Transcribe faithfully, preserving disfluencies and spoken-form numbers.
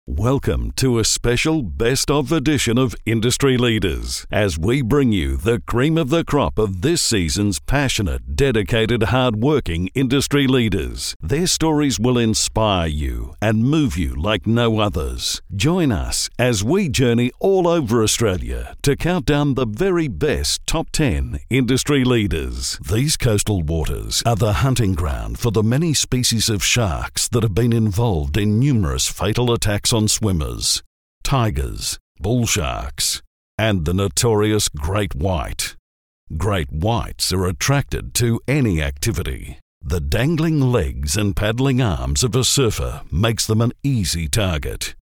Welcome to a special best of edition of Industry Leaders, as we bring you the cream of the crop of this season's passionate, dedicated, hard-working industry leaders. Their stories will inspire you and move you like no others. Join us as we journey all over Australia to count down the very best top ten industry leaders. These coastal waters are the hunting ground for the many species of sharks that have been involved in numerous fatal attacks on swimmers, tigers, bull sharks, and the notorious great white. Great whites are attracted to any activity. The dangling legs and paddling arms of a surfer makes them an easy target.